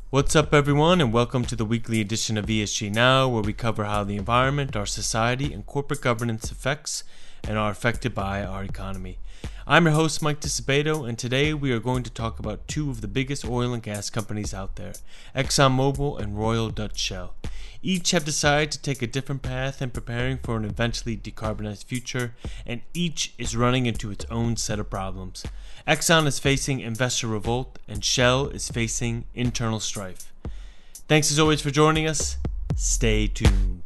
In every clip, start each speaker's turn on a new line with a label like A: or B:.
A: What's up, everyone, and welcome to the weekly edition of ESG Now, where we cover how the environment, our society, and corporate governance affects and are affected by our economy. I'm your host, Mike Disabato, and today we are going to talk about two of the biggest oil and gas companies out there, ExxonMobil and Royal Dutch Shell. Each have decided to take a different path in preparing for an eventually decarbonized future, and each is running into its own set of problems. Exxon is facing investor revolt, and Shell is facing internal strife. Thanks as always for joining us. Stay tuned.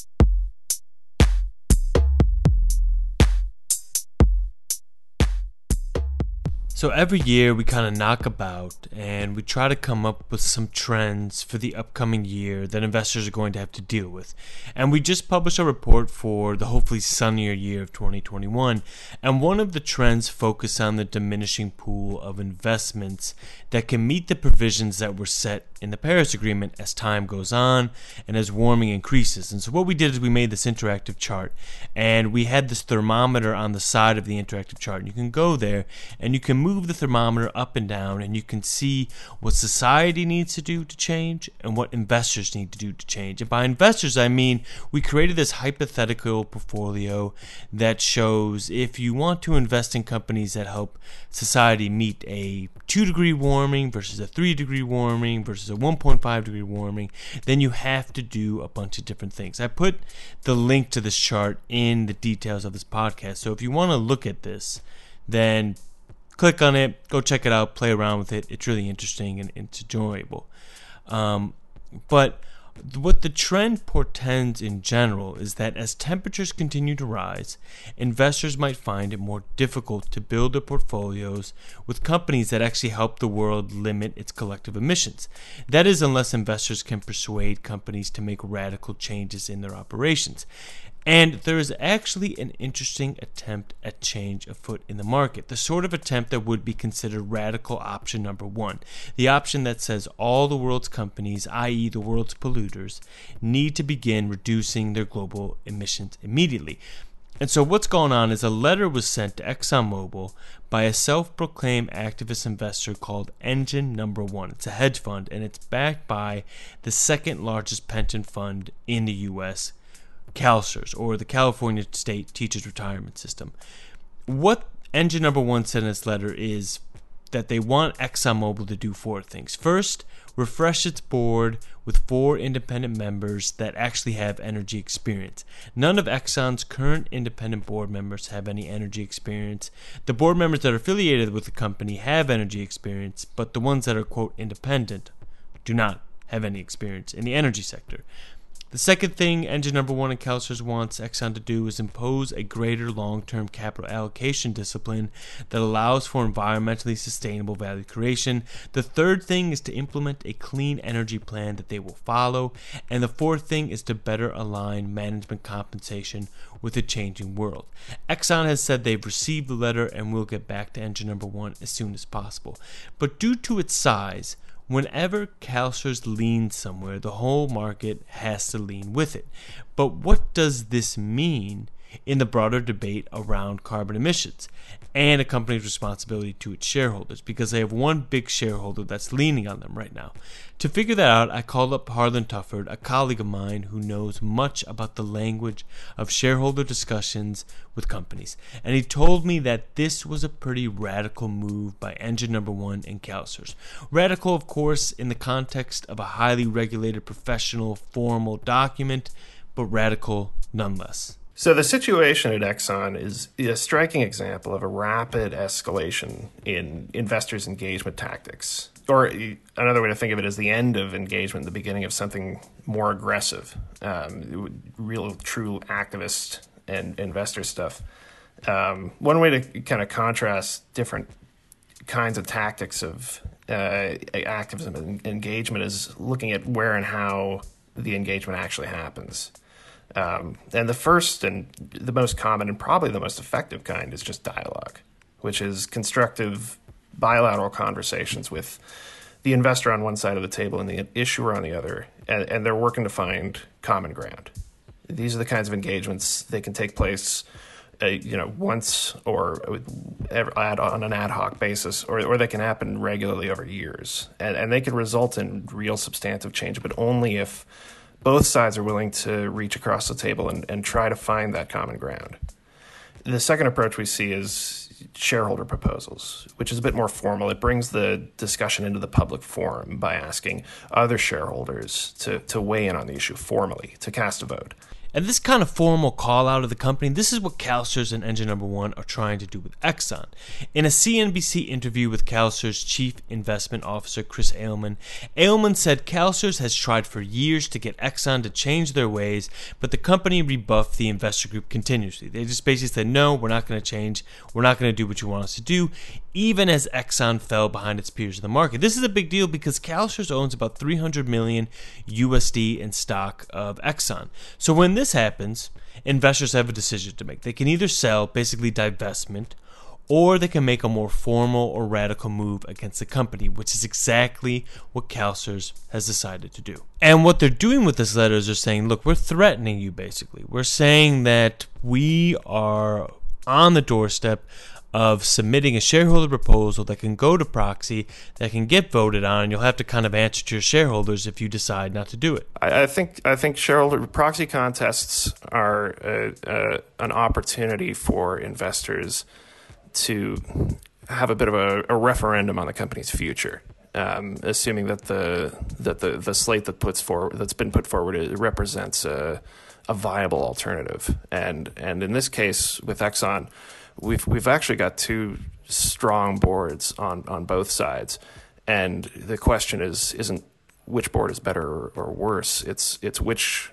A: So every year we kind of knock about and we try to come up with some trends for the upcoming year that investors are going to have to deal with. And we just published a report for the hopefully sunnier year of 2021. And one of the trends focused on the diminishing pool of investments that can meet the provisions that were set in the Paris Agreement as time goes on and as warming increases. And so what we did is we made this interactive chart, and we had this thermometer on the side of the interactive chart. And you can go there and you can move the thermometer up and down, and you can see what society needs to do to change and what investors need to do to change. And by investors, I mean we created this hypothetical portfolio that shows if you want to invest in companies that help society meet a 2-degree warming versus a 3-degree warming versus a 1.5-degree warming, then you have to do a bunch of different things. I put the link to this chart in the details of this podcast, so if you want to look at this, then click on it, go check it out, play around with it. It's really interesting and it's enjoyable. But what the trend portends in general is that as temperatures continue to rise, investors might find it more difficult to build their portfolios with companies that actually help the world limit its collective emissions. That is, unless investors can persuade companies to make radical changes in their operations. And there is actually an interesting attempt at change afoot in the market, the sort of attempt that would be considered radical option number one, the option that says all the world's companies, i.e. the world's polluters, need to begin reducing their global emissions immediately. And so what's going on is a letter was sent to ExxonMobil by a self-proclaimed activist investor called Engine No. 1. It's a hedge fund, and it's backed by the second largest pension fund in the U.S., CalSTRS, or the California State Teachers Retirement System. What Engine No. 1 said in its letter is that they want ExxonMobil to do 4 things. First, refresh its board with 4 independent members that actually have energy experience. None of Exxon's current independent board members have any energy experience. The board members that are affiliated with the company have energy experience, but the ones that are, quote, independent do not have any experience in the energy sector. The second thing Engine No. 1 and CalSTRS wants Exxon to do is impose a greater long-term capital allocation discipline that allows for environmentally sustainable value creation. The third thing is to implement a clean energy plan that they will follow. And the fourth thing is to better align management compensation with a changing world. Exxon has said they've received the letter and will get back to Engine No. 1 as soon as possible. But due to its size, whenever CalSTRS leans somewhere, the whole market has to lean with it. But what does this mean in the broader debate around carbon emissions and a company's responsibility to its shareholders? Because they have one big shareholder that's leaning on them right now. To figure that out, I called up Harlan Tufford, a colleague of mine who knows much about the language of shareholder discussions with companies. And he told me that this was a pretty radical move by Engine No. 1 and CalSTRS. Radical, of course, in the context of a highly regulated, professional, formal document, but radical nonetheless.
B: So the situation at Exxon is a striking example of a rapid escalation in investors' engagement tactics. Or another way to think of it is the end of engagement, the beginning of something more aggressive, real, true activist and investor stuff. One way to kind of contrast different kinds of tactics of activism and engagement is looking at where and how the engagement actually happens. And the first and the most common and probably the most effective kind is just dialogue, which is constructive bilateral conversations with the investor on one side of the table and the issuer on the other, and they're working to find common ground. These are the kinds of engagements. They can take place once or on an ad hoc basis, or they can happen regularly over years, and they can result in real substantive change, but only if both sides are willing to reach across the table and try to find that common ground. The second approach we see is shareholder proposals, which is a bit more formal. It brings the discussion into the public forum by asking other shareholders to weigh in on the issue formally, to cast a vote.
A: And this kind of formal call out of the company, this is what CalSTRS and Engine No. 1 are trying to do with Exxon. In a CNBC interview with CalSTRS Chief Investment Officer Chris Ailman, Ailman said CalSTRS has tried for years to get Exxon to change their ways, but the company rebuffed the investor group continuously. They just basically said, no, we're not going to change. We're not going to do what you want us to do, even as Exxon fell behind its peers in the market. This is a big deal because CalSTRS owns about $300 million USD in stock of Exxon. So when this happens, investors have a decision to make. They can either sell, basically divestment, or they can make a more formal or radical move against the company, which is exactly what CalSTRS has decided to do. And what they're doing with this letter is they're saying, look, we're threatening you, basically. We're saying that we are on the doorstep of submitting a shareholder proposal that can go to proxy, that can get voted on, and you'll have to kind of answer to your shareholders if you decide not to do it.
B: I think shareholder proxy contests are an opportunity for investors to have a bit of a referendum on the company's future, assuming that the slate that's been put forward represents a viable alternative. And in this case with Exxon, we've actually got two strong boards on both sides, and the question isn't which board is better or worse. It's which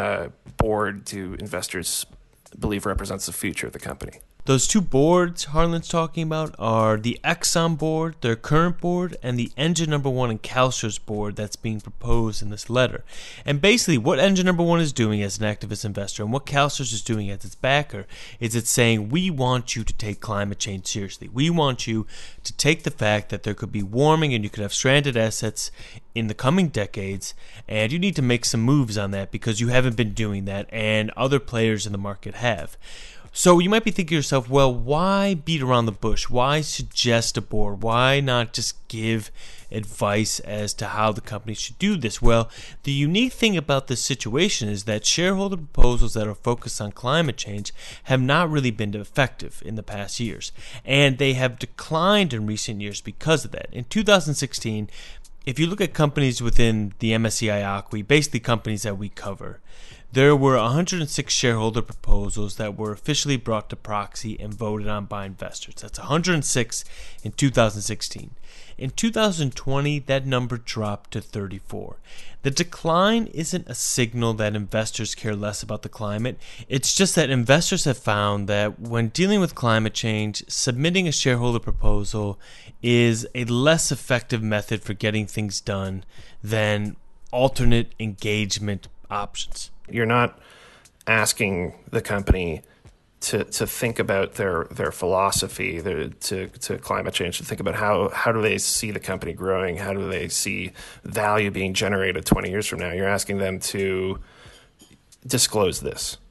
B: board do investors believe represents the future of the company.
A: Those two boards Harlan's talking about are the Exxon board, their current board, and the Engine No. 1 and CalSTRS board that's being proposed in this letter. And basically what Engine No. 1 is doing as an activist investor and what CalSTRS is doing as its backer is it's saying, we want you to take climate change seriously. We want you to take the fact that there could be warming and you could have stranded assets in the coming decades, and you need to make some moves on that because you haven't been doing that and other players in the market have. So you might be thinking to yourself, well, why beat around the bush? Why suggest a board? Why not just give advice as to how the company should do this? Well, the unique thing about this situation is that shareholder proposals that are focused on climate change have not really been effective in the past years, and they have declined in recent years because of that. In 2016, if you look at companies within the MSCI ACWI, basically companies that we cover, there were 106 shareholder proposals that were officially brought to proxy and voted on by investors. That's 106 in 2016. In 2020, that number dropped to 34. The decline isn't a signal that investors care less about the climate. It's just that investors have found that when dealing with climate change, submitting a shareholder proposal is a less effective method for getting things done than alternate engagement options.
B: You're not asking the company to think about their philosophy to climate change, to think about how do they see the company growing, how do they see value being generated 20 years from now. You're asking them to disclose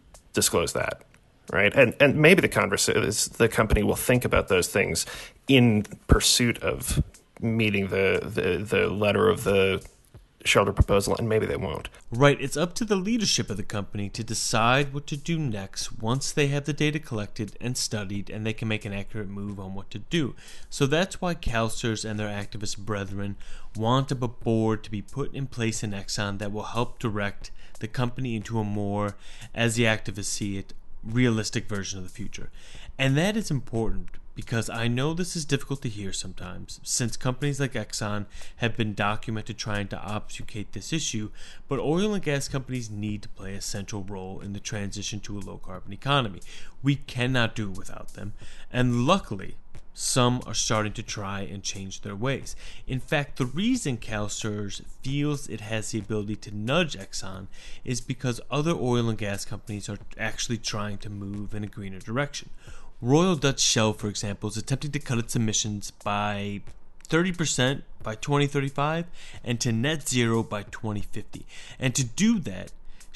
B: that, right? And maybe the company will think about those things in pursuit of meeting the letter of the shareholder proposal, and maybe they won't.
A: Right. It's up to the leadership of the company to decide what to do next once they have the data collected and studied and they can make an accurate move on what to do. So that's why CalSTRS and their activist brethren want a board to be put in place in Exxon that will help direct the company into a more, as the activists see it, realistic version of the future. And that is important because I know this is difficult to hear sometimes, since companies like Exxon have been documented trying to obfuscate this issue, but oil and gas companies need to play a central role in the transition to a low-carbon economy. We cannot do it without them, and luckily, some are starting to try and change their ways. In fact, the reason CalSTRS feels it has the ability to nudge Exxon is because other oil and gas companies are actually trying to move in a greener direction. Royal Dutch Shell, for example, is attempting to cut its emissions by 30% by 2035 and to net zero by 2050. And to do that,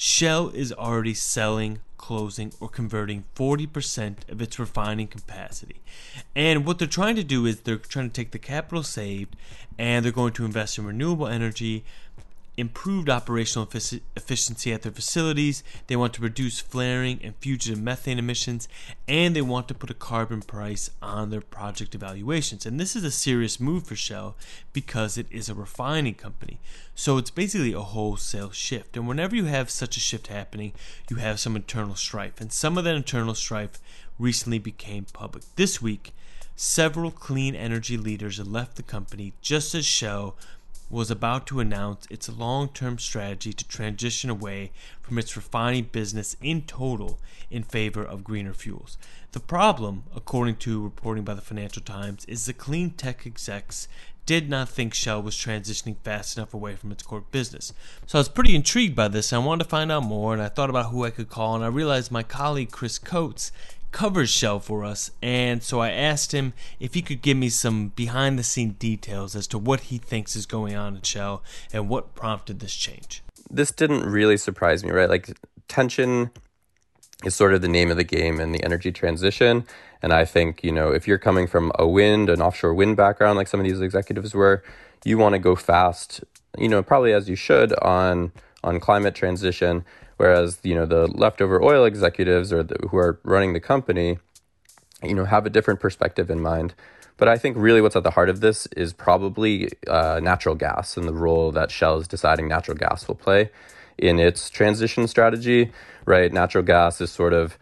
A: Shell is already selling, closing, or converting 40% of its refining capacity. And what they're trying to do is they're trying to take the capital saved and they're going to invest in renewable energy, improved operational efficiency at their facilities. They want to reduce flaring and fugitive methane emissions, and they want to put a carbon price on their project evaluations. And this is a serious move for Shell because it is a refining company. So it's basically a wholesale shift. And whenever you have such a shift happening, you have some internal strife. And some of that internal strife recently became public. This week, several clean energy leaders left the company just as Shell was about to announce its long-term strategy to transition away from its refining business in total in favor of greener fuels. The problem, according to reporting by the Financial Times, is the clean tech execs did not think Shell was transitioning fast enough away from its core business. So I was pretty intrigued by this. I wanted to find out more, and I thought about who I could call, and I realized my colleague Chris Coates covers Shell for us, and so I asked him if he could give me some behind-the-scene details as to what he thinks is going on at Shell and what prompted this change.
C: This didn't really surprise me, right? Like, tension is sort of the name of the game in the energy transition, and I think, if you're coming from an offshore wind background like some of these executives were, you want to go fast, probably as you should on climate transition. Whereas, the leftover oil executives who are running the company, have a different perspective in mind. But I think really what's at the heart of this is probably natural gas and the role that Shell is deciding natural gas will play in its transition strategy, right? Natural gas is sort of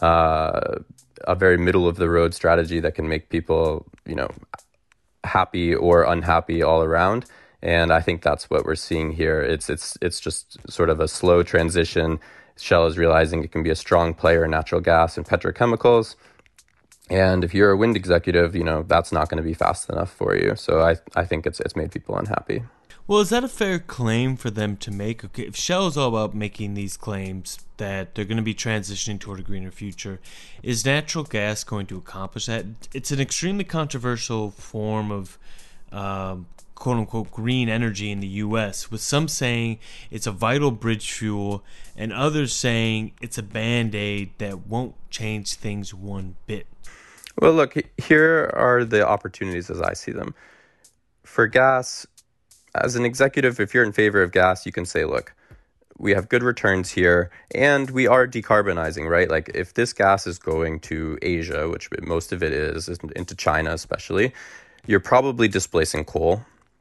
C: a very middle of the road strategy that can make people, happy or unhappy all around. And I think that's what we're seeing here. It's just sort of a slow transition. Shell is realizing it can be a strong player in natural gas and petrochemicals. And if you're a wind executive, that's not going to be fast enough for you. So I think it's made people unhappy.
A: Well, is that a fair claim for them to make? Okay, if Shell is all about making these claims that they're going to be transitioning toward a greener future, is natural gas going to accomplish that? It's an extremely controversial form of quote-unquote green energy in the U.S., with some saying it's a vital bridge fuel and others saying it's a Band-Aid that won't change things one bit.
C: Well, look, here are the opportunities as I see them. For gas, as an executive, if you're in favor of gas, you can say, look, we have good returns here and we are decarbonizing, right? Like if this gas is going to Asia, which most of it is into China especially, you're probably displacing coal.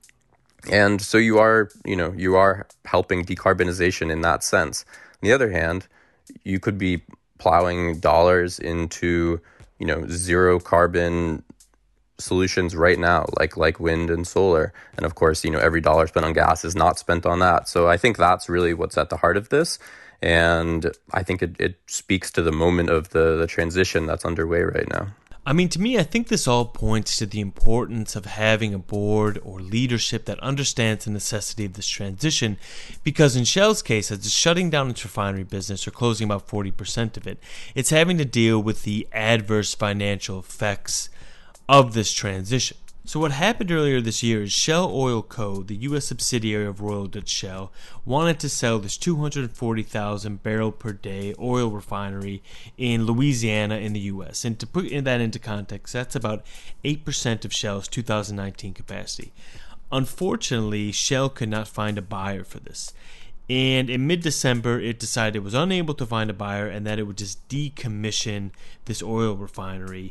C: And so you are helping decarbonization in that sense. On the other hand, you could be plowing dollars into, zero carbon solutions right now, like wind and solar. And of course, every dollar spent on gas is not spent on that. So I think that's really what's at the heart of this. And I think it speaks to the moment of the transition that's underway right now.
A: I mean, to me, I think this all points to the importance of having a board or leadership that understands the necessity of this transition, because in Shell's case, as it's shutting down its refinery business or closing about 40% of it, it's having to deal with the adverse financial effects of this transition. So what happened earlier this year is Shell Oil Co., the U.S. subsidiary of Royal Dutch Shell, wanted to sell this 240,000 barrel per day oil refinery in Louisiana in the U.S. And to put that into context, that's about 8% of Shell's 2019 capacity. Unfortunately, Shell could not find a buyer for this. And in mid-December, it decided it was unable to find a buyer and that it would just decommission this oil refinery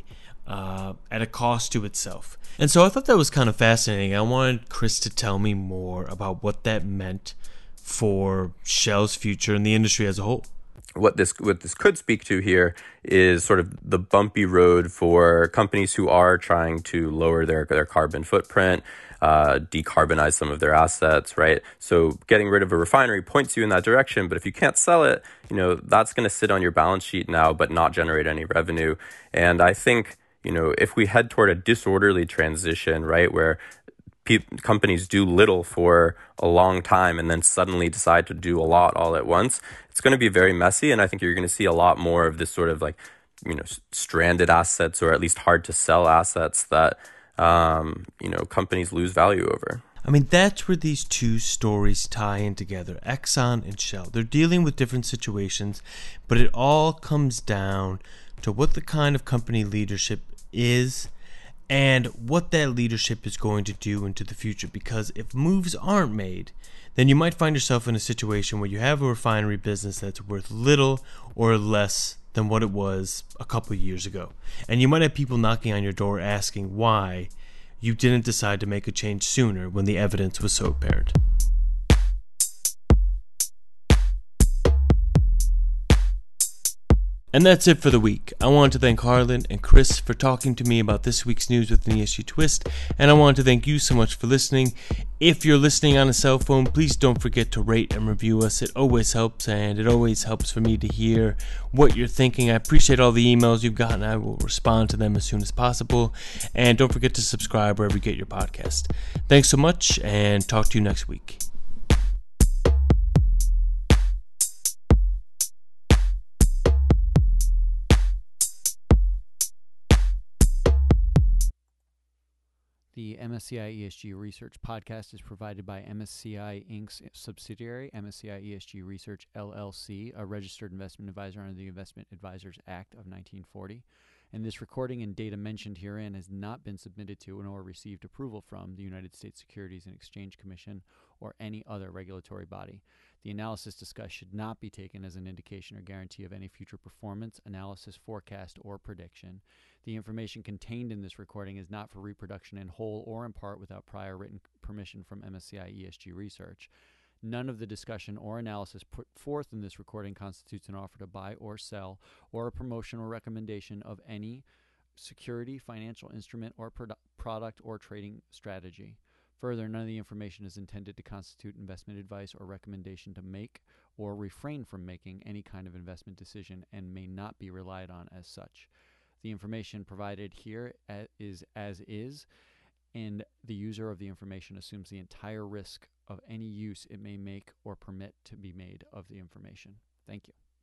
A: at a cost to itself. And so I thought that was kind of fascinating. I wanted Chris to tell me more about what that meant for Shell's future and the industry as a whole.
C: What this could speak to here is sort of the bumpy road for companies who are trying to lower their carbon footprint, decarbonize some of their assets, right? So getting rid of a refinery points you in that direction, but if you can't sell it, that's going to sit on your balance sheet now, but not generate any revenue. And I think, if we head toward a disorderly transition, right, where companies do little for a long time and then suddenly decide to do a lot all at once, it's going to be very messy. And I think you're going to see a lot more of this sort of stranded assets, or at least hard to sell assets that, companies lose value over.
A: I mean, that's where these two stories tie in together, Exxon and Shell. They're dealing with different situations, but it all comes down to what the kind of company leadership is and what that leadership is going to do into the future. Because if moves aren't made, then you might find yourself in a situation where you have a refinery business that's worth little or less than what it was a couple of years ago. And you might have people knocking on your door asking why you didn't decide to make a change sooner when the evidence was so apparent. And that's it for the week. I want to thank Harlan and Chris for talking to me about this week's news with an ESG twist, and I want to thank you so much for listening. If you're listening on a cell phone, please don't forget to rate and review us. It always helps, and it always helps for me to hear what you're thinking. I appreciate all the emails you've gotten. I will respond to them as soon as possible. And don't forget to subscribe wherever you get your podcast. Thanks so much, and talk to you next week.
D: The MSCI ESG Research podcast is provided by MSCI Inc.'s subsidiary, MSCI ESG Research LLC, a registered investment advisor under the Investment Advisors Act of 1940. And this recording and data mentioned herein has not been submitted to nor received approval from the United States Securities and Exchange Commission or any other regulatory body. The analysis discussed should not be taken as an indication or guarantee of any future performance, analysis, forecast, or prediction. The information contained in this recording is not for reproduction in whole or in part without prior written permission from MSCI ESG Research. None of the discussion or analysis put forth in this recording constitutes an offer to buy or sell or a promotion or recommendation of any security, financial instrument, or product or trading strategy. Further, none of the information is intended to constitute investment advice or recommendation to make or refrain from making any kind of investment decision and may not be relied on as such. The information provided here is as is, and the user of the information assumes the entire risk of any use it may make or permit to be made of the information. Thank you.